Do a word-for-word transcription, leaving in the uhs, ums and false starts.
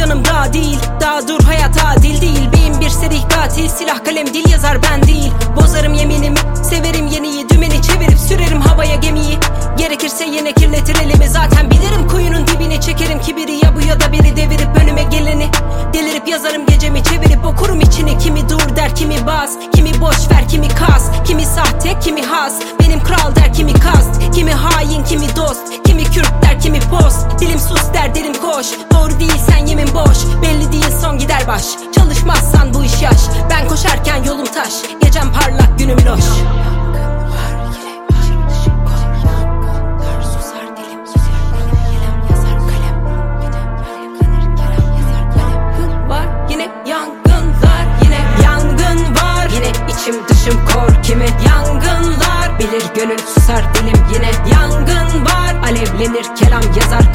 canım daha değil. Daha dur, hayat adil değil. Beyin bir seri katil, silah kalem dil yazar ben değil. Bozarım yeminimi, severim yeniyi. Dümeni çevirip sürerim havaya gemiyi. Gerekirse yine kirletir elimi. Zaten bilirim kuyunun dibine çekerim ki biri ya bu ya da biri devirip önüme geleni. Delirip yazarım gecemi çevirip okurum içini. Kimi dur der, kimi bas, kimi boş ver, kimi kas, kimi sahte, kimi has. Benim kral der, kimi kast, kimi hain, kimi dost, kimi kürk der, kimi post. Dilim sus der, dilim koş. Doğru değilsen yemin boş. Belli değil son gider baş. Çalışmazsan bu iş yaş. Ben koşarken yolum taş. Gecem parlak, günüm loş. İçim dışım kor kimi yangınlar. Bilir gönül susar dilim yine yangın var. Alevlenir kelam yazar